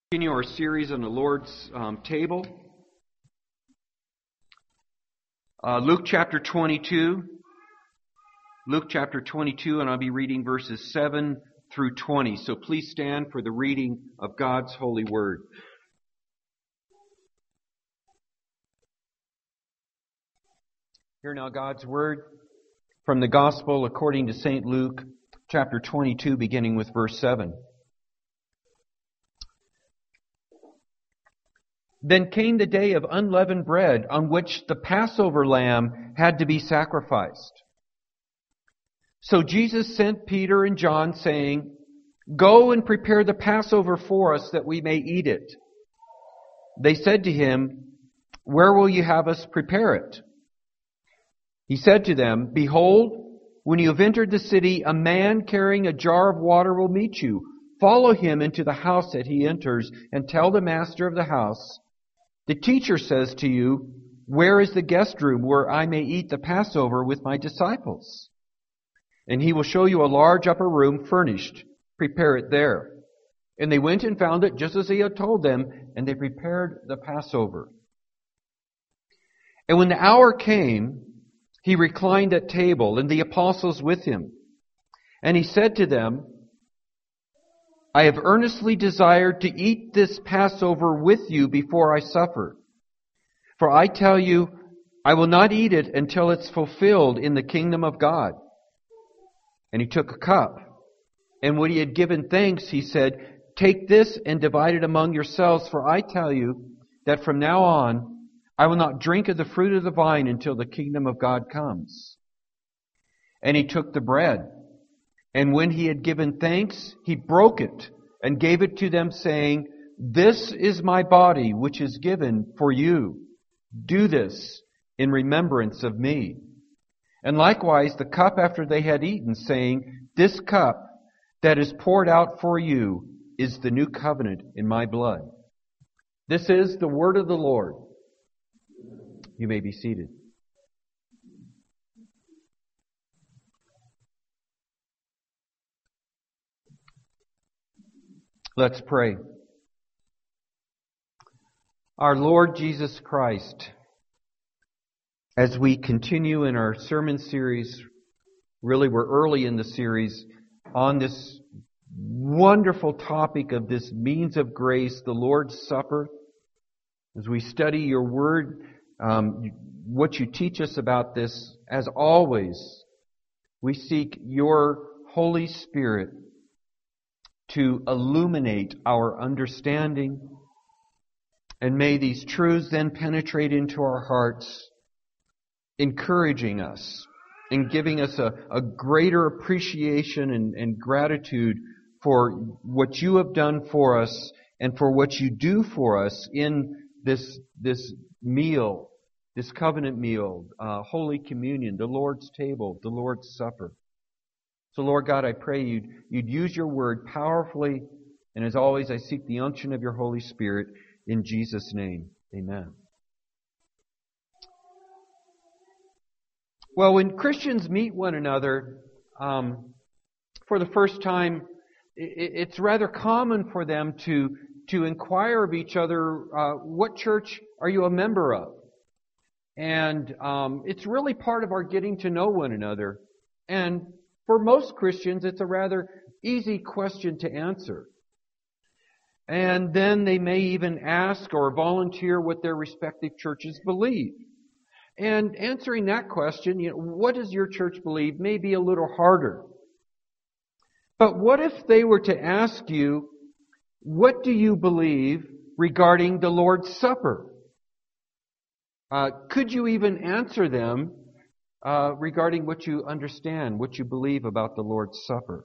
Continue our series on the Lord's table. Luke chapter 22. Luke chapter 22, and I'll be reading verses 7 through 20. So please stand for the reading of God's holy word. Hear now God's word from the Gospel according to St. Luke chapter 22, beginning with verse 7. Then came the day of unleavened bread, on which the Passover lamb had to be sacrificed. So Jesus sent Peter and John, saying, "Go and prepare the Passover for us, that we may eat it." They said to him, "Where will you have us prepare it?" He said to them, "Behold, when you have entered the city, a man carrying a jar of water will meet you. Follow him into the house that he enters, and tell the master of the house, 'The teacher says to you, where is the guest room where I may eat the Passover with my disciples?' And he will show you a large upper room furnished. Prepare it there." And they went and found it just as he had told them, and they prepared the Passover. And when the hour came, he reclined at table, and the apostles with him. And he said to them, "I have earnestly desired to eat this Passover with you before I suffer. For I tell you, I will not eat it until it's fulfilled in the kingdom of God." And he took a cup, and when he had given thanks, he said, "Take this and divide it among yourselves, for I tell you that from now on I will not drink of the fruit of the vine until the kingdom of God comes." And he took the bread, and when he had given thanks, he broke it and gave it to them, saying, "This is my body, which is given for you. Do this in remembrance of me." And likewise the cup after they had eaten, saying, "This cup that is poured out for you is the new covenant in my blood." This is the word of the Lord. You may be seated. Let's pray. Our Lord Jesus Christ, as we continue in our sermon series, really we're early in the series, on this wonderful topic of this means of grace, the Lord's Supper, as we study your word, what you teach us about this, as always, we seek your Holy Spirit to illuminate our understanding. And may these truths then penetrate into our hearts, encouraging us and giving us a greater appreciation and gratitude for what you have done for us and for what you do for us in this meal, this covenant meal, Holy Communion, the Lord's table, the Lord's Supper. So, Lord God, I pray you'd use your word powerfully, and as always, I seek the unction of your Holy Spirit in Jesus' name. Amen. Well, when Christians meet one another for the first time, it's rather common for them to inquire of each other, what church are you a member of? And it's really part of our getting to know one another. And for most Christians, it's a rather easy question to answer. And then they may even ask or volunteer what their respective churches believe. And answering that question, what does your church believe, may be a little harder. But what if they were to ask you, what do you believe regarding the Lord's Supper? Could you even answer them regarding what you understand, what you believe about the Lord's Supper?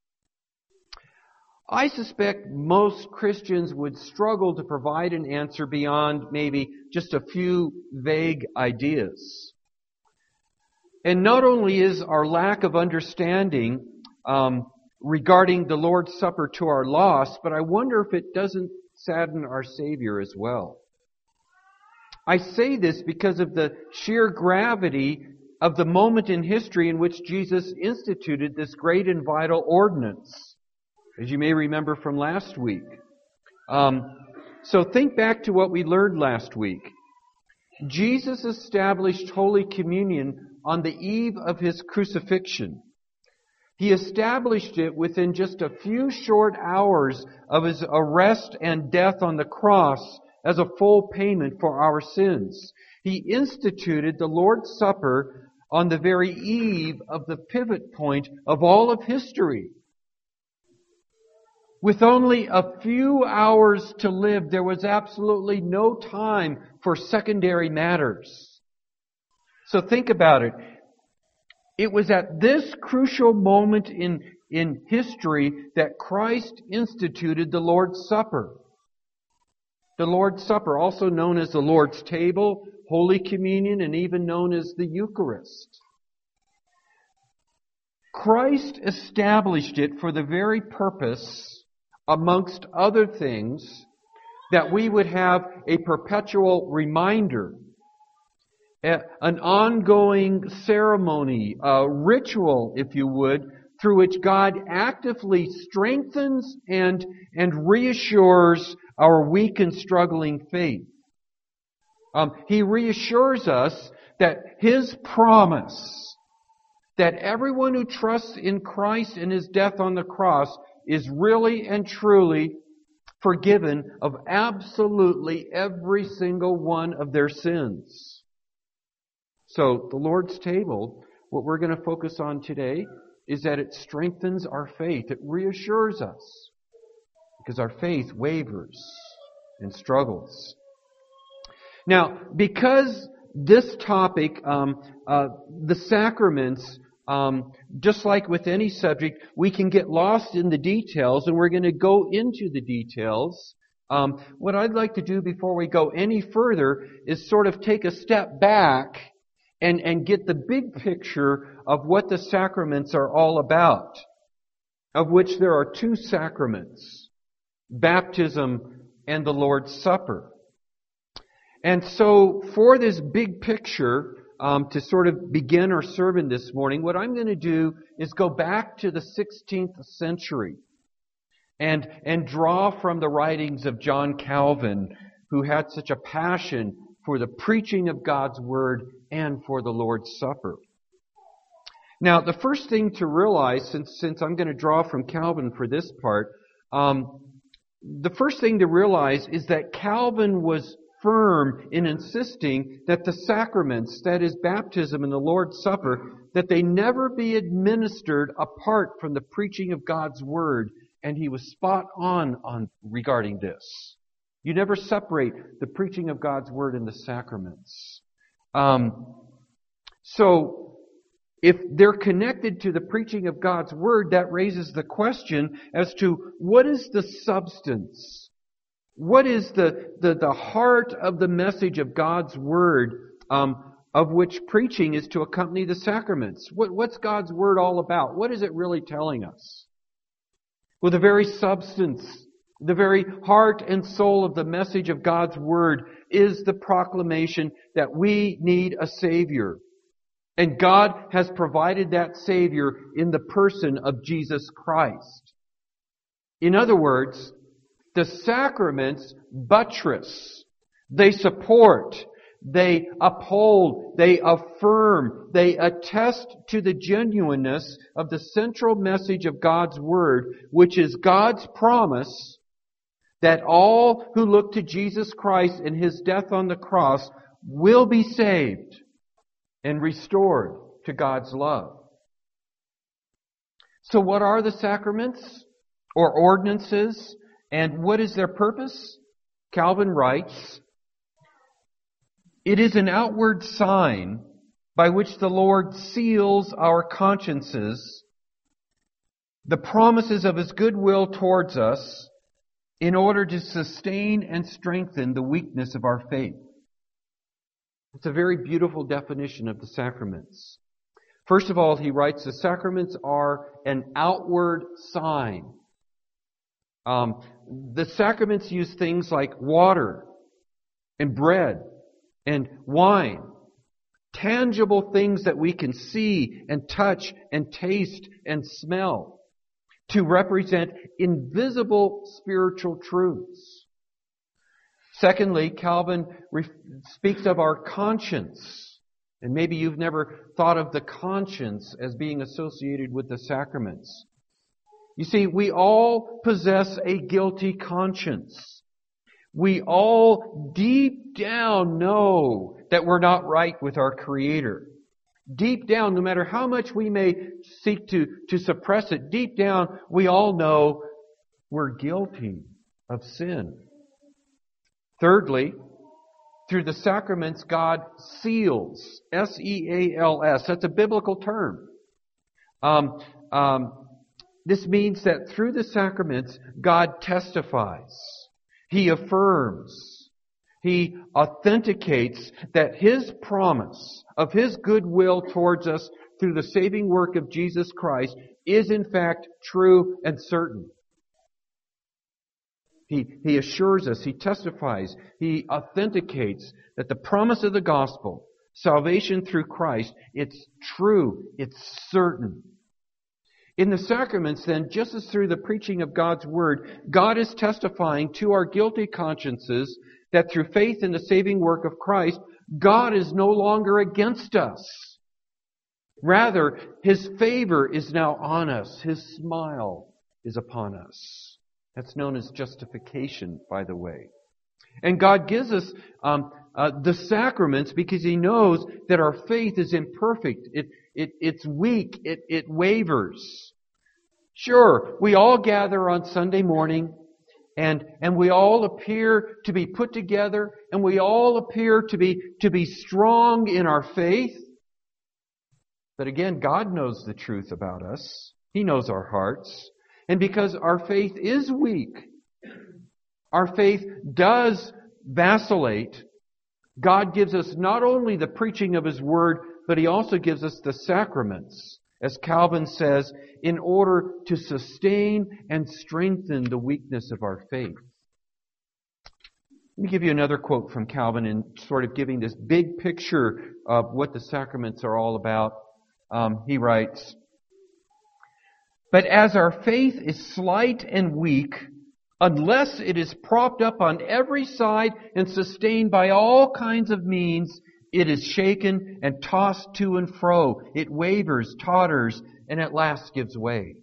I suspect most Christians would struggle to provide an answer beyond maybe just a few vague ideas. And not only is our lack of understanding regarding the Lord's Supper to our loss, but I wonder if it doesn't sadden our Savior as well. I say this because of the sheer gravity of the moment in history in which Jesus instituted this great and vital ordinance. As you may remember from last week, So think back to what we learned last week. Jesus established Holy Communion on the eve of His crucifixion. He established it within just a few short hours of His arrest and death on the cross as a full payment for our sins. He instituted the Lord's Supper on the very eve of the pivot point of all of history. With only a few hours to live, there was absolutely no time for secondary matters. So think about it. It was at this crucial moment in history that Christ instituted the Lord's Supper. The Lord's Supper, also known as the Lord's Table, Holy Communion, and even known as the Eucharist. Christ established it for the very purpose, amongst other things, that we would have a perpetual reminder, an ongoing ceremony, a ritual, if you would, through which God actively strengthens and reassures our weak and struggling faith. He reassures us that His promise that everyone who trusts in Christ and His death on the cross is really and truly forgiven of absolutely every single one of their sins. So, the Lord's table, what we're going to focus on today, is that it strengthens our faith. It reassures us, because our faith wavers and struggles. Now, because this topic, the sacraments, just like with any subject, we can get lost in the details, and we're going to go into the details. What I'd like to do before we go any further is sort of take a step back and get the big picture of what the sacraments are all about, of which there are two sacraments, baptism and the Lord's Supper. And so for this big picture, to sort of begin our sermon this morning, what I'm going to do is go back to the 16th century and draw from the writings of John Calvin, who had such a passion for the preaching of God's Word and for the Lord's Supper. Now, the first thing to realize, since I'm going to draw from Calvin for this part, the first thing to realize is that Calvin was firm in insisting that the sacraments, that is baptism and the Lord's Supper, that they never be administered apart from the preaching of God's Word, and he was spot on regarding this. You never separate the preaching of God's Word and the sacraments. So, if they're connected to the preaching of God's Word, that raises the question as to what is the substance? What is the heart of the message of God's Word, of which preaching is to accompany the sacraments? What's God's Word all about? What is it really telling us? Well, the very substance, the very heart and soul of the message of God's Word is the proclamation that we need a Savior. And God has provided that Savior in the person of Jesus Christ. In other words, the sacraments buttress, they support, they uphold, they affirm, they attest to the genuineness of the central message of God's Word, which is God's promise that all who look to Jesus Christ and His death on the cross will be saved and restored to God's love. So what are the sacraments or ordinances, and what is their purpose? Calvin writes, "It is an outward sign by which the Lord seals our consciences, the promises of His goodwill towards us, in order to sustain and strengthen the weakness of our faith." It's a very beautiful definition of the sacraments. First of all, he writes, the sacraments are an outward sign. The sacraments use things like water and bread and wine, tangible things that we can see and touch and taste and smell. to represent invisible spiritual truths. Secondly, Calvin speaks of our conscience. And maybe you've never thought of the conscience as being associated with the sacraments. You see, we all possess a guilty conscience. We all deep down know that we're not right with our Creator. Deep down, no matter how much we may seek to suppress it, deep down we all know we're guilty of sin. Thirdly, through the sacraments, God seals. S-E-A-L-S. That's a biblical term. This means that through the sacraments, God testifies. He affirms. He authenticates that His promise of His goodwill towards us through the saving work of Jesus Christ is in fact true and certain. He assures us, He testifies, He authenticates that the promise of the gospel, salvation through Christ, it's true, it's certain. In the sacraments, then, just as through the preaching of God's Word, God is testifying to our guilty consciences that through faith in the saving work of Christ, God is no longer against us. Rather, His favor is now on us. His smile is upon us. That's known as justification, by the way. And God gives us the sacraments because He knows that our faith is imperfect. It's weak. It wavers. Sure, we all gather on Sunday morning and we all appear to be put together and we all appear to be strong in our faith. But again, God knows the truth about us. He knows our hearts. And because our faith is weak, our faith does vacillate, God gives us not only the preaching of His Word, but He also gives us the sacraments, as Calvin says, in order to sustain and strengthen the weakness of our faith. Let me give you another quote from Calvin in sort of giving this big picture of what the sacraments are all about. He writes, "But as our faith is slight and weak, unless it is propped up on every side and sustained by all kinds of means, it is shaken and tossed to and fro. It wavers, totters, and at last gives way.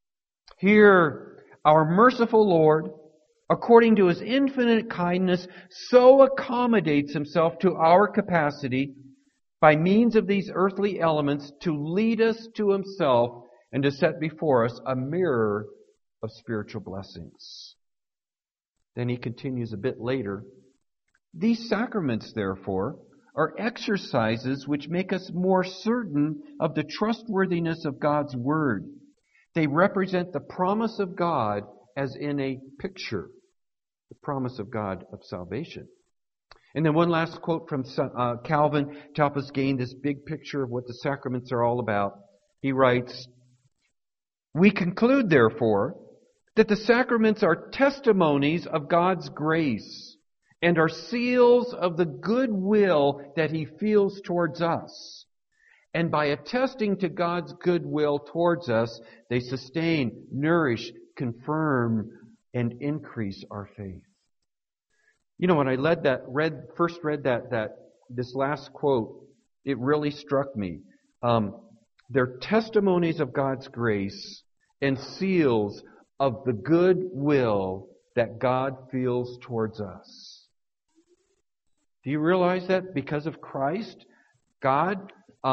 Here, our merciful Lord, according to His infinite kindness, so accommodates Himself to our capacity by means of these earthly elements to lead us to Himself and to set before us a mirror of spiritual blessings." Then he continues a bit later, "These sacraments, therefore, are exercises which make us more certain of the trustworthiness of God's Word. They represent the promise of God as in a picture, the promise of God of salvation." And then one last quote from Calvin to help us gain this big picture of what the sacraments are all about. He writes, "We conclude, therefore, that the sacraments are testimonies of God's grace and are seals of the good will that He feels towards us. And by attesting to God's good will towards us, they sustain, nourish, confirm, and increase our faith." You know, when I first read this last quote, it really struck me. They're testimonies of God's grace and seals of the good will that God feels towards us. Do you realize that because of Christ, God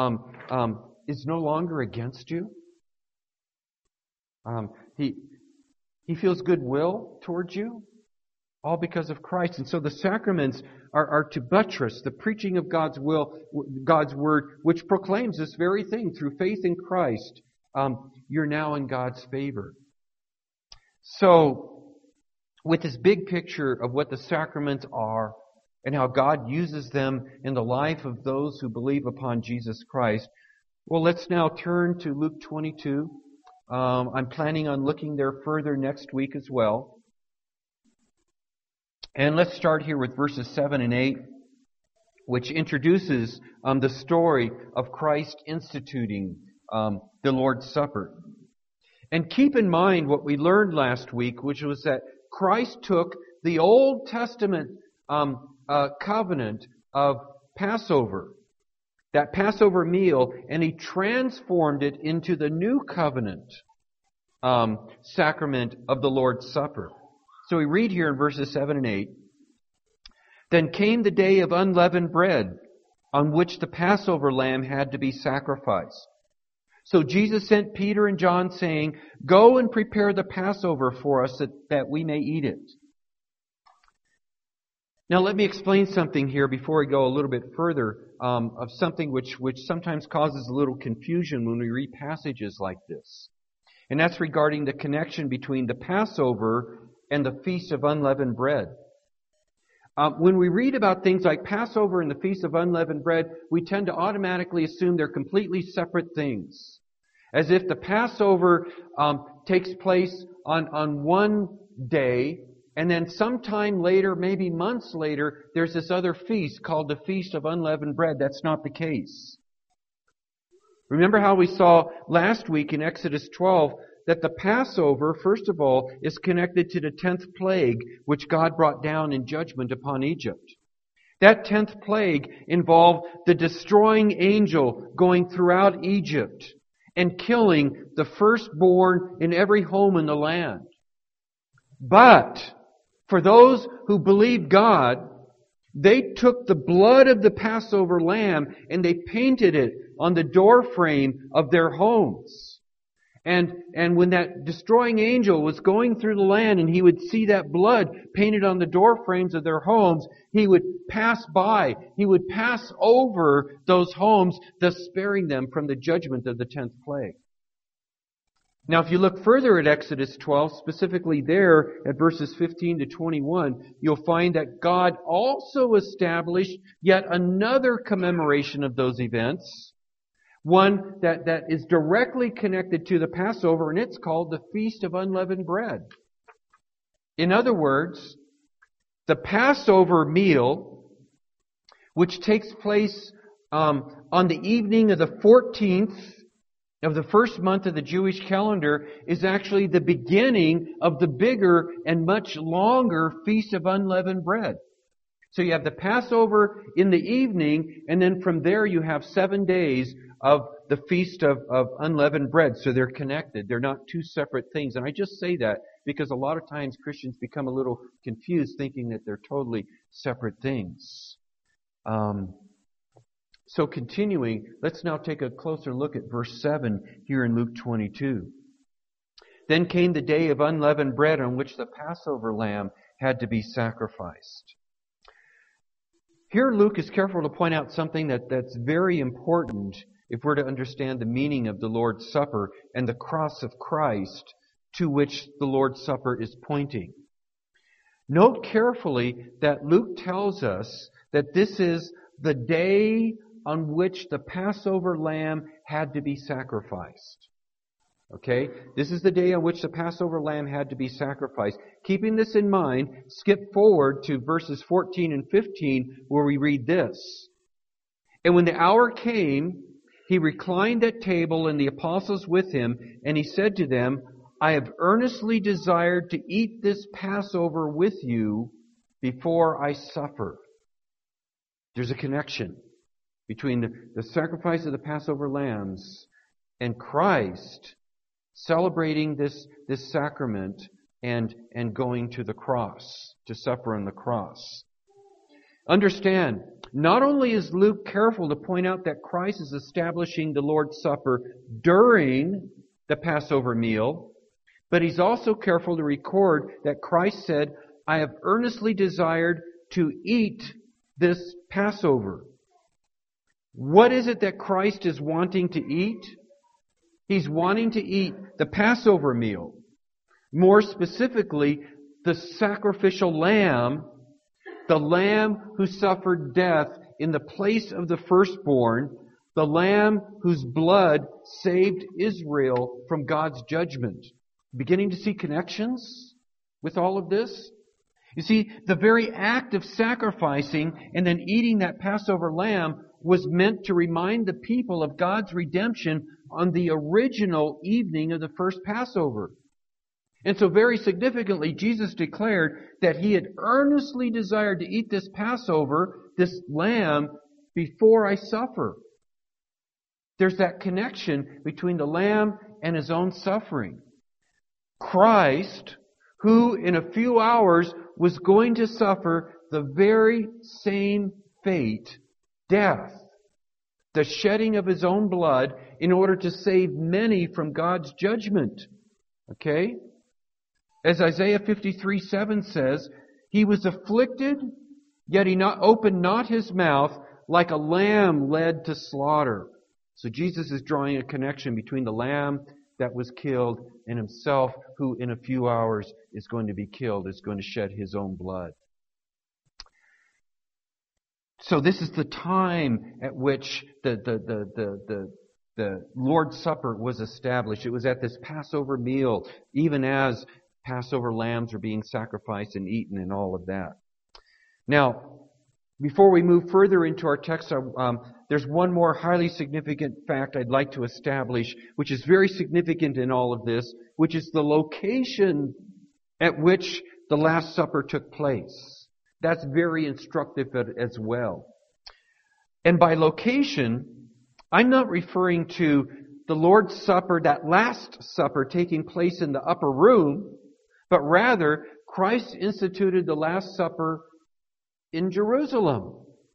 is no longer against you? He feels goodwill towards you, all because of Christ. And so the sacraments are to buttress the preaching of God's will, God's Word, which proclaims this very thing. Through faith in Christ, you're now in God's favor. So, with this big picture of what the sacraments are and how God uses them in the life of those who believe upon Jesus Christ, well, let's now turn to Luke 22. I'm planning on looking there further next week as well. And let's start here with verses 7 and 8, which introduces the story of Christ instituting the Lord's Supper. And keep in mind what we learned last week, which was that Christ took the Old Testament covenant of Passover, that Passover meal, and He transformed it into the new covenant sacrament of the Lord's Supper. So we read here in verses 7 and 8, "Then came the day of unleavened bread, on which the Passover lamb had to be sacrificed. So Jesus sent Peter and John, saying, 'Go and prepare the Passover for us, that we may eat it.'" Now let me explain something here before we go a little bit further of something which sometimes causes a little confusion when we read passages like this. And that's regarding the connection between the Passover and the Feast of Unleavened Bread. When we read about things like Passover and the Feast of Unleavened Bread, we tend to automatically assume they're completely separate things. As if the Passover takes place on one day, and then sometime later, maybe months later, there's this other feast called the Feast of Unleavened Bread. That's not the case. Remember how we saw last week in Exodus 12 that the Passover, first of all, is connected to the 10th plague, which God brought down in judgment upon Egypt. That 10th plague involved the destroying angel going throughout Egypt and killing the firstborn in every home in the land. But for those who believed God, they took the blood of the Passover lamb and they painted it on the doorframe of their homes. And when that destroying angel was going through the land and he would see that blood painted on the doorframes of their homes, he would pass by. He would pass over those homes, thus sparing them from the judgment of the 10th plague. Now, if you look further at Exodus 12, specifically there at verses 15 to 21, you'll find that God also established yet another commemoration of those events, one that is directly connected to the Passover, and it's called the Feast of Unleavened Bread. In other words, the Passover meal, which takes place on the evening of the 14th of the first month of the Jewish calendar, is actually the beginning of the bigger and much longer Feast of Unleavened Bread. So you have the Passover in the evening, and then from there you have 7 days of the Feast of Unleavened Bread. So they're connected. They're not two separate things. And I just say that because a lot of times Christians become a little confused thinking that they're totally separate things. So continuing, let's now take a closer look at verse 7 here in Luke 22. "Then came the day of unleavened bread on which the Passover lamb had to be sacrificed." Here Luke is careful to point out something that's very important if we're to understand the meaning of the Lord's Supper and the cross of Christ to which the Lord's Supper is pointing. Note carefully that Luke tells us that this is the day on which the Passover lamb had to be sacrificed. Okay? This is the day on which the Passover lamb had to be sacrificed. Keeping this in mind, skip forward to verses 14 and 15 where we read this. "And when the hour came, he reclined at table and the apostles with him, and he said to them, 'I have earnestly desired to eat this Passover with you before I suffer.'" There's a connection between the sacrifice of the Passover lambs and Christ celebrating this sacrament and going to the cross, to suffer on the cross. Understand, not only is Luke careful to point out that Christ is establishing the Lord's Supper during the Passover meal, but he's also careful to record that Christ said, "I have earnestly desired to eat this Passover." What is it that Christ is wanting to eat? He's wanting to eat the Passover meal. More specifically, the sacrificial lamb, the lamb who suffered death in the place of the firstborn, the lamb whose blood saved Israel from God's judgment. Beginning to see connections with all of this? You see, the very act of sacrificing and then eating that Passover lamb was meant to remind the people of God's redemption on the original evening of the first Passover. And so very significantly, Jesus declared that He had earnestly desired to eat this Passover, this lamb, before I suffer. There's that connection between the lamb and His own suffering. Christ, who in a few hours was going to suffer the very same fate, death, the shedding of His own blood in order to save many from God's judgment. Okay? As Isaiah 53:7 says, He was afflicted, yet He opened not His mouth, like a lamb led to slaughter. So Jesus is drawing a connection between the lamb that was killed and Himself, who in a few hours is going to be killed, is going to shed His own blood. So this is the time at which the Lord's Supper was established. It was at this Passover meal, even as Passover lambs were being sacrificed and eaten and all of that. Now, before we move further into our text, there's one more highly significant fact I'd like to establish, which is very significant in all of this, which is the location at which the Last Supper took place. That's very instructive as well. And by location, I'm not referring to the Lord's Supper, that Last Supper taking place in the upper room, but rather Christ instituted the Last Supper in Jerusalem.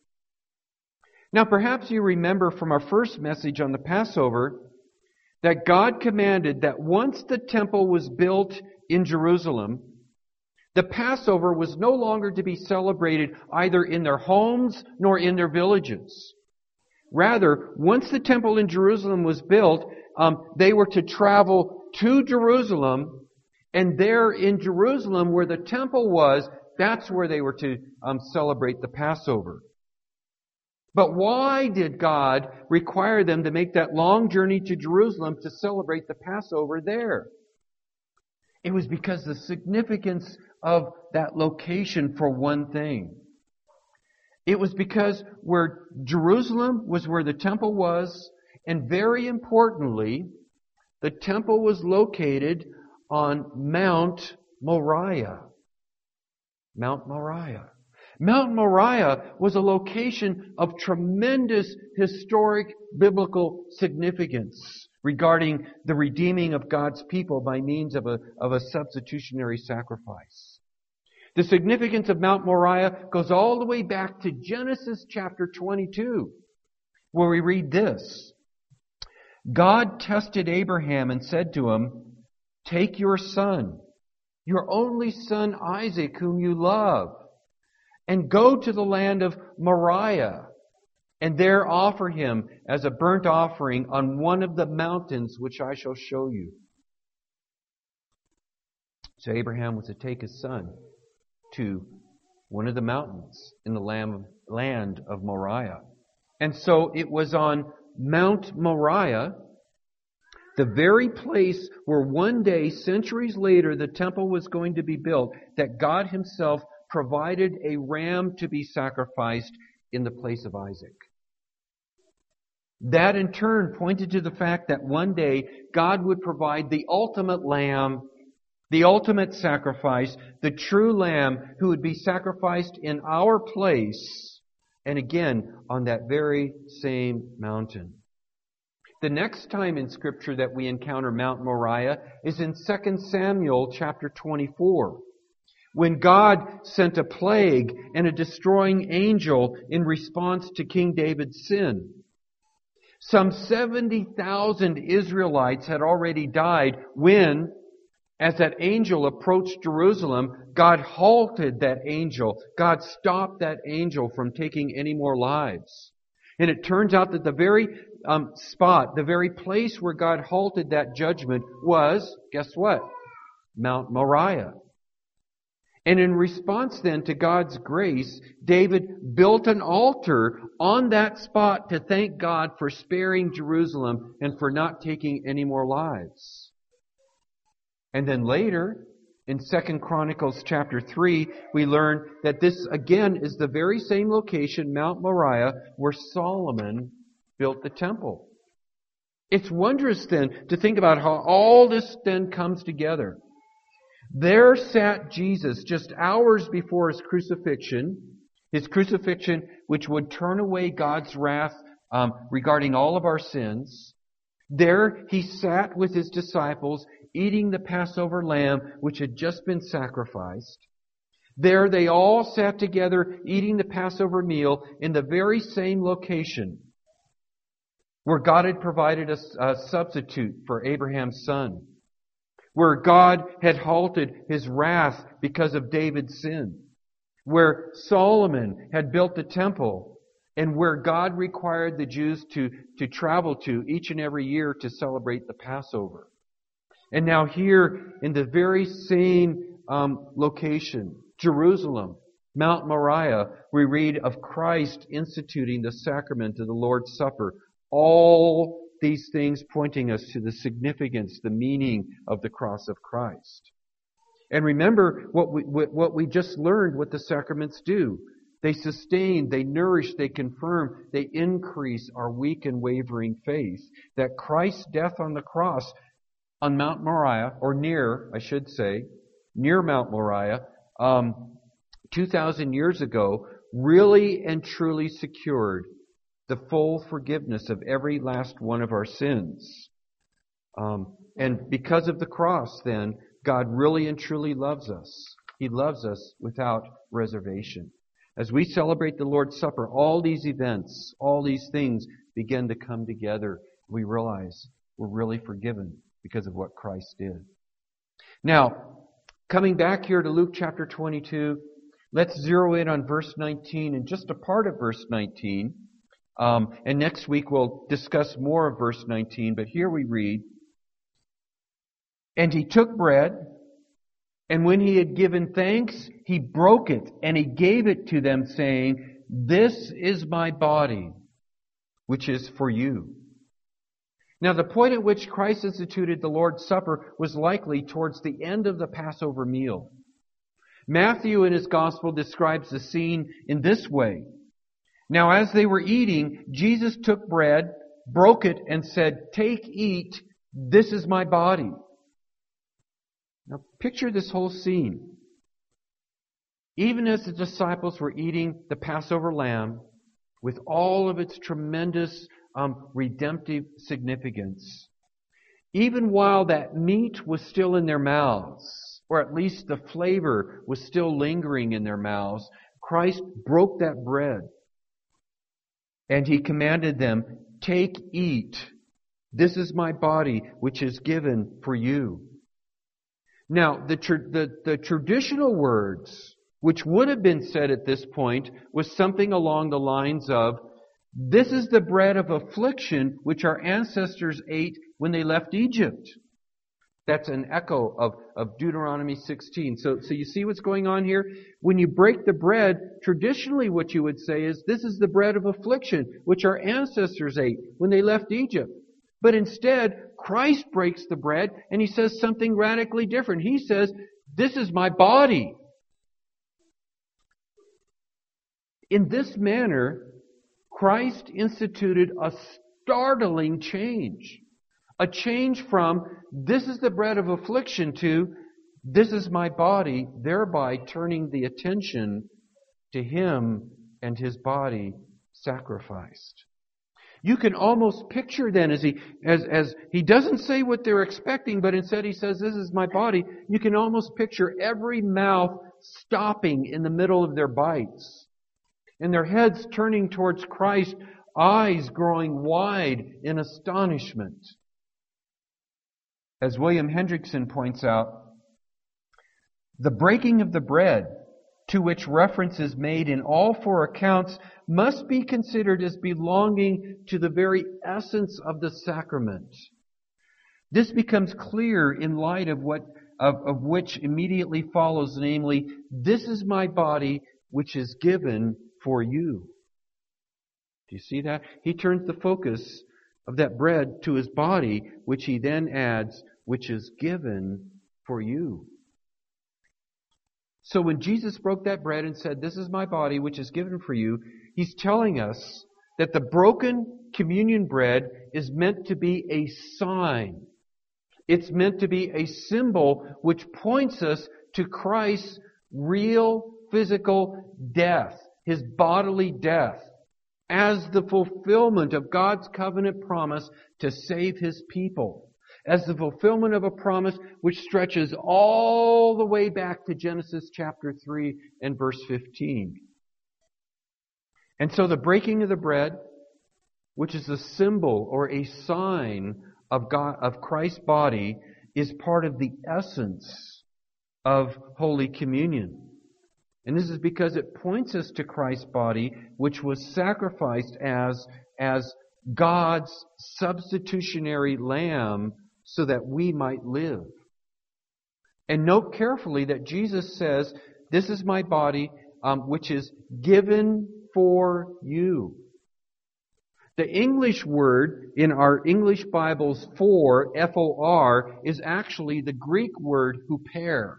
Now, perhaps you remember from our first message on the Passover that God commanded that once the temple was built in Jerusalem, the Passover was no longer to be celebrated either in their homes nor in their villages. Rather, once the temple in Jerusalem was built, they were to travel to Jerusalem, and there in Jerusalem where the temple was, that's where they were to celebrate the Passover. But why did God require them to make that long journey to Jerusalem to celebrate the Passover there? It was because the significance of that location, for one thing. It was because where Jerusalem was where the temple was, and very importantly, the temple was located on Mount Moriah. Mount Moriah. Mount Moriah was a location of tremendous historic biblical significance regarding the redeeming of God's people by means of a substitutionary sacrifice. The significance of Mount Moriah goes all the way back to Genesis chapter 22, where we read this. God tested Abraham and said to him, "Take your son, your only son Isaac, whom you love, and go to the land of Moriah, and there offer him as a burnt offering on one of the mountains which I shall show you." So Abraham was to take his son to one of the mountains in the land of Moriah. And so it was on Mount Moriah, the very place where one day, centuries later, the temple was going to be built, that God Himself provided a ram to be sacrificed in the place of Isaac. That in turn pointed to the fact that one day God would provide the ultimate lamb, the ultimate sacrifice, the true lamb who would be sacrificed in our place, and again on that very same mountain. The next time in Scripture that we encounter Mount Moriah is in 2 Samuel chapter 24, when God sent a plague and a destroying angel in response to King David's sin. Some 70,000 Israelites had already died when, as that angel approached Jerusalem, God halted that angel. God stopped that angel from taking any more lives. And it turns out that the very spot, the very place where God halted that judgment was, guess what? Mount Moriah. And in response then to God's grace, David built an altar on that spot to thank God for sparing Jerusalem and for not taking any more lives. And then later, In 2 Chronicles chapter 3, we learn that this again is the very same location, Mount Moriah, where Solomon built the temple. It's wondrous then to think about how all this then comes together. There sat Jesus just hours before his crucifixion which would turn away God's wrath regarding all of our sins. There he sat with his disciples eating the Passover lamb which had just been sacrificed. There they all sat together eating the Passover meal in the very same location where God had provided a substitute for Abraham's son, where God had halted his wrath because of David's sin, where Solomon had built the temple, and where God required the Jews to travel to each and every year to celebrate the Passover. And now here in the very same location, Jerusalem, Mount Moriah, we read of Christ instituting the sacrament of the Lord's Supper. All these things pointing us to the significance, the meaning of the cross of Christ. And remember what we just learned what the sacraments do. They sustain, they nourish, they confirm, they increase our weak and wavering faith. That Christ's death on the cross on Mount Moriah, or near Mount Moriah, 2,000 years ago, really and truly secured the full forgiveness of every last one of our sins. And because of the cross, then, God really and truly loves us. He loves us without reservation. As we celebrate the Lord's Supper, all these events, all these things begin to come together. We realize we're really forgiven because of what Christ did. Now, coming back here to Luke chapter 22, let's zero in on verse 19 and just a part of verse 19. And next week we'll discuss more of verse 19. But here we read, "And he took bread, and when he had given thanks, he broke it, and he gave it to them, saying, 'This is my body, which is for you.'" Now, the point at which Christ instituted the Lord's Supper was likely towards the end of the Passover meal. Matthew in his Gospel describes the scene in this way. "Now, as they were eating, Jesus took bread, broke it, and said, 'Take, eat, this is my body.'" Now, picture this whole scene. Even as the disciples were eating the Passover lamb, with all of its tremendous redemptive significance, even while that meat was still in their mouths, or at least the flavor was still lingering in their mouths, Christ broke that bread. And he commanded them, "Take, eat. This is my body, which is given for you." Now, the traditional words, which would have been said at this point, was something along the lines of, "This is the bread of affliction which our ancestors ate when they left Egypt." That's an echo of Deuteronomy 16. So you see what's going on here? When you break the bread, traditionally what you would say is, "This is the bread of affliction which our ancestors ate when they left Egypt." But instead, Christ breaks the bread and he says something radically different. He says, "This is my body." In this manner, Christ instituted a startling change. A change from, "This is the bread of affliction," to, "This is my body," thereby turning the attention to Him and His body sacrificed. You can almost picture then, as he doesn't say what they're expecting, but instead he says, "This is my body," you can almost picture every mouth stopping in the middle of their bites, and their heads turning towards Christ, eyes growing wide in astonishment. As William Hendrickson points out, the breaking of the bread, to which reference is made in all four accounts, must be considered as belonging to the very essence of the sacrament. This becomes clear in light of which immediately follows, namely, "This is my body, which is given for you." Do you see that? He turns the focus of that bread to His body, which He then adds, "which is given for you." So when Jesus broke that bread and said, "This is my body, which is given for you," He's telling us that the broken communion bread is meant to be a sign. It's meant to be a symbol which points us to Christ's real physical death, His bodily death, as the fulfillment of God's covenant promise to save His people, as the fulfillment of a promise which stretches all the way back to Genesis chapter 3 and verse 15. And so the breaking of the bread, which is a symbol or a sign of Christ's body, is part of the essence of Holy Communion. And this is because it points us to Christ's body, which was sacrificed as God's substitutionary lamb so that we might live. And note carefully that Jesus says, "This is my body, which is given for you." The English word in our English Bibles for, F-O-R, is actually the Greek word huper.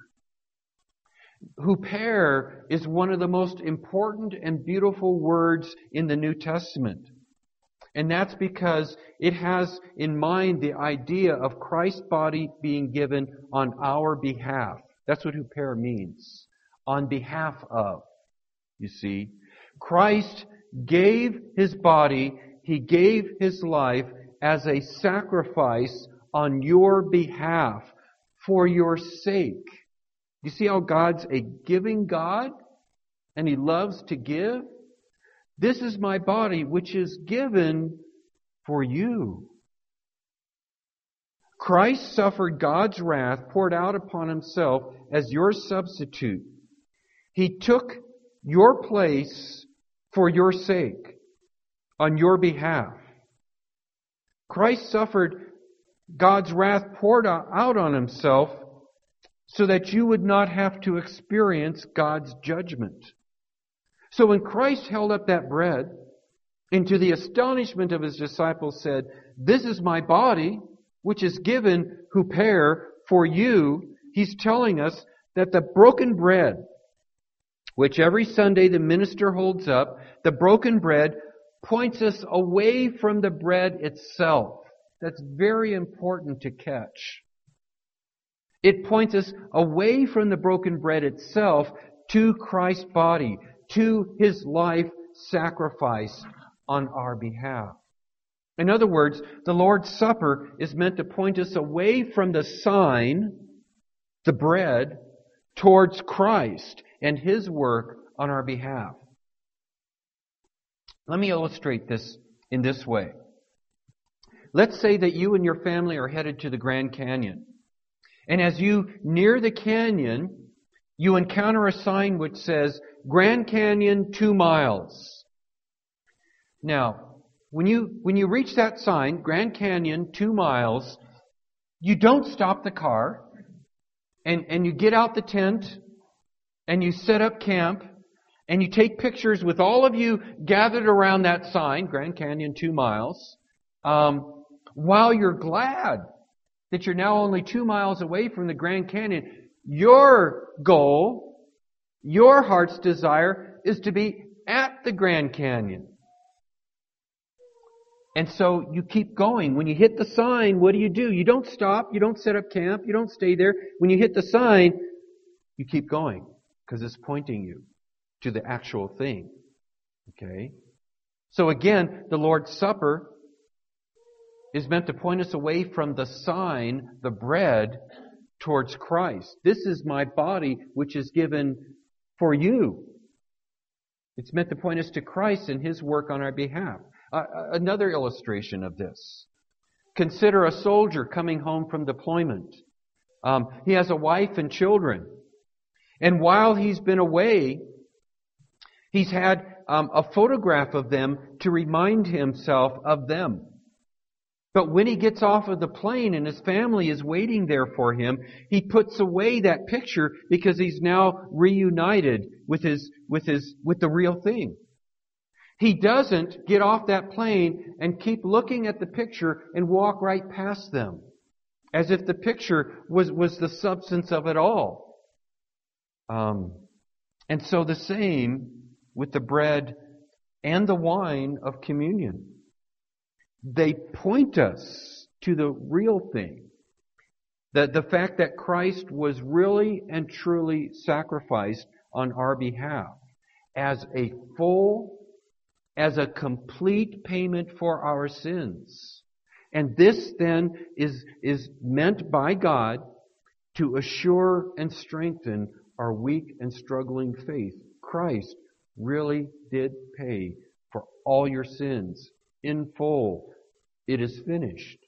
Huper is one of the most important and beautiful words in the New Testament. And that's because it has in mind the idea of Christ's body being given on our behalf. That's what huper means. On behalf of. You see, Christ gave His body, He gave His life as a sacrifice on your behalf for your sake. You see how God's a giving God and He loves to give? "This is my body, which is given for you." Christ suffered God's wrath poured out upon Himself as your substitute. He took your place for your sake, on your behalf. Christ suffered God's wrath poured out on Himself so that you would not have to experience God's judgment. So when Christ held up that bread, and to the astonishment of His disciples said, "This is my body, which is given huper for you," He's telling us that the broken bread, which every Sunday the minister holds up, the broken bread points us away from the bread itself. That's very important to catch. It points us away from the broken bread itself to Christ's body, to His life sacrifice on our behalf. In other words, the Lord's Supper is meant to point us away from the sign, the bread, towards Christ and His work on our behalf. Let me illustrate this in this way. Let's say that you and your family are headed to the Grand Canyon. And as you near the canyon, you encounter a sign which says, "Grand Canyon 2 miles." Now, when you reach that sign, Grand Canyon 2 miles, you don't stop the car, and you get out the tent, and you set up camp, and you take pictures with all of you gathered around that sign, Grand Canyon 2 miles, while you're glad that you're now only 2 miles away from the Grand Canyon. Your goal, your heart's desire, is to be at the Grand Canyon. And so you keep going. When you hit the sign, what do? You don't stop. You don't set up camp. You don't stay there. When you hit the sign, you keep going because it's pointing you to the actual thing. Okay? So again, the Lord's Supper is meant to point us away from the sign, the bread, towards Christ. "This is my body, which is given for you." It's meant to point us to Christ and His work on our behalf. Another illustration of this. Consider a soldier coming home from deployment. He has a wife and children. And while he's been away, he's had a photograph of them to remind himself of them. But when he gets off of the plane and his family is waiting there for him, he puts away that picture because he's now reunited with the real thing. He doesn't get off that plane and keep looking at the picture and walk right past them, as if the picture was the substance of it all. And so the same with the bread and the wine of communion. They point us to the real thing. The fact that Christ was really and truly sacrificed on our behalf as a complete payment for our sins. And this then is meant by God to assure and strengthen our weak and struggling faith. Christ really did pay for all your sins in full. It is finished.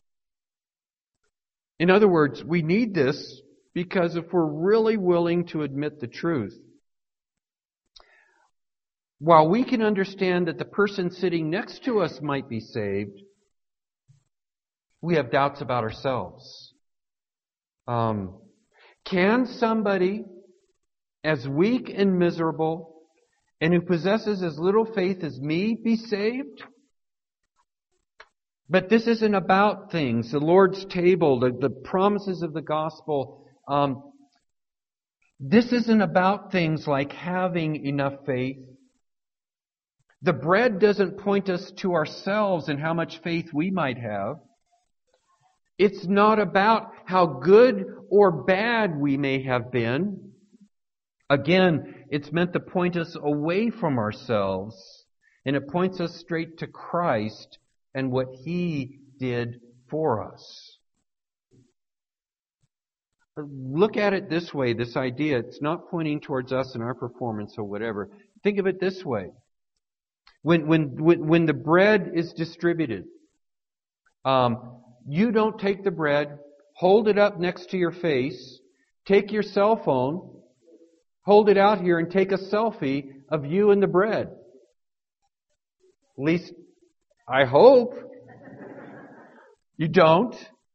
In other words, we need this because if we're really willing to admit the truth, while we can understand that the person sitting next to us might be saved, we have doubts about ourselves. Can somebody as weak and miserable and who possesses as little faith as me be saved? But this isn't about things. The Lord's table, the promises of the gospel, this isn't about things like having enough faith. The bread doesn't point us to ourselves and how much faith we might have. It's not about how good or bad we may have been. Again, it's meant to point us away from ourselves, and it points us straight to Christ and what He did for us. Look at it this way, this idea. It's not pointing towards us and our performance or whatever. Think of it this way. When the bread is distributed, you don't take the bread, hold it up next to your face, take your cell phone, hold it out here and take a selfie of you and the bread. At least, I hope. You don't.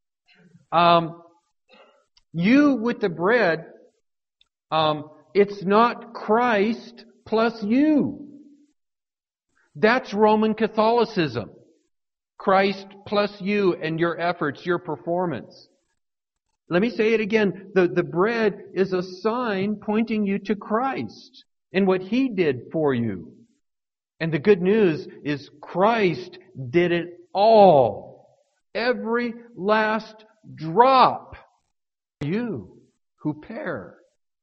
You with the bread, it's not Christ plus you. That's Roman Catholicism. Christ plus you and your efforts, your performance. Let me say it again. The bread is a sign pointing you to Christ and what He did for you. And the good news is Christ did it all. Every last drop. You who pair.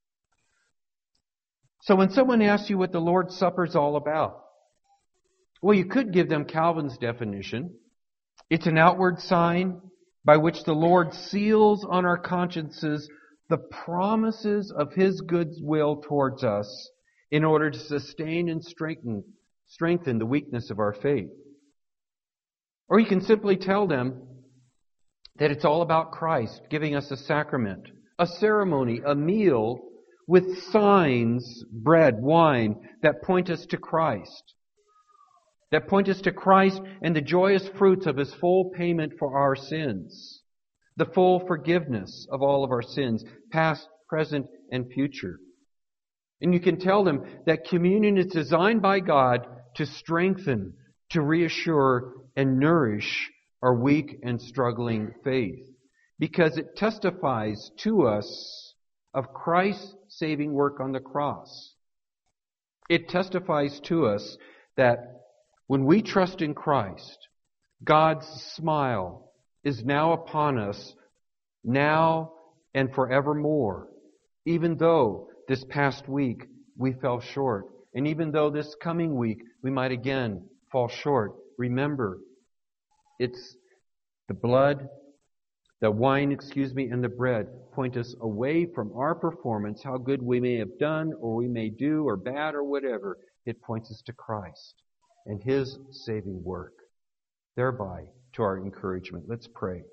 So when someone asks you what the Lord's Supper is all about, well, you could give them Calvin's definition. It's an outward sign by which the Lord seals on our consciences the promises of His goodwill towards us in order to sustain and strengthen the weakness of our faith. Or you can simply tell them that it's all about Christ giving us a sacrament, a ceremony, a meal with signs, bread, wine, that point us to Christ. That point us to Christ and the joyous fruits of His full payment for our sins. The full forgiveness of all of our sins, past, present, and future. And you can tell them that communion is designed by God to strengthen, to reassure, and nourish our weak and struggling faith. Because it testifies to us of Christ's saving work on the cross. It testifies to us that when we trust in Christ, God's smile is now upon us, now and forevermore. Even though this past week we fell short, and even though this coming week we might again fall short, remember, it's the blood, the wine, and the bread point us away from our performance, how good we may have done, or we may do, or bad, or whatever. It points us to Christ and His saving work, thereby to our encouragement. Let's pray.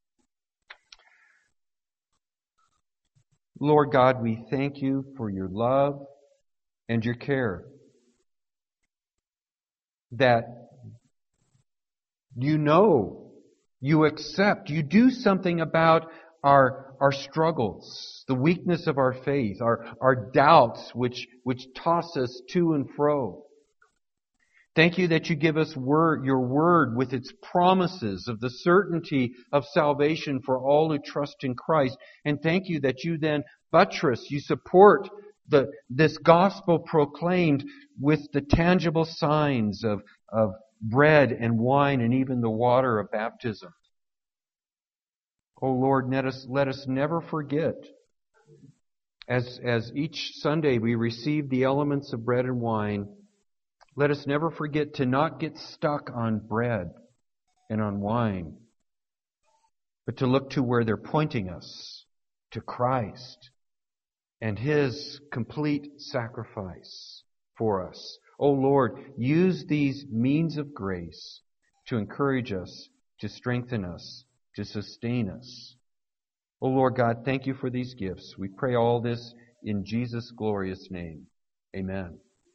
Lord God, we thank You for Your love and Your care. That You know, You accept, You do something about our struggles, the weakness of our faith, our doubts which toss us to and fro. Thank You that You give us Your word with its promises of the certainty of salvation for all who trust in Christ. And thank You that You then buttress, You support this gospel proclaimed with the tangible signs of bread and wine and even the water of baptism. Oh Lord, let us never forget, as each Sunday we receive the elements of bread and wine, let us never forget to not get stuck on bread and on wine, but to look to where they're pointing us, to Christ and His complete sacrifice for us. Oh Lord, use these means of grace to encourage us, to strengthen us, to sustain us. Oh Lord God, thank you for these gifts. We pray all this in Jesus' glorious name. Amen.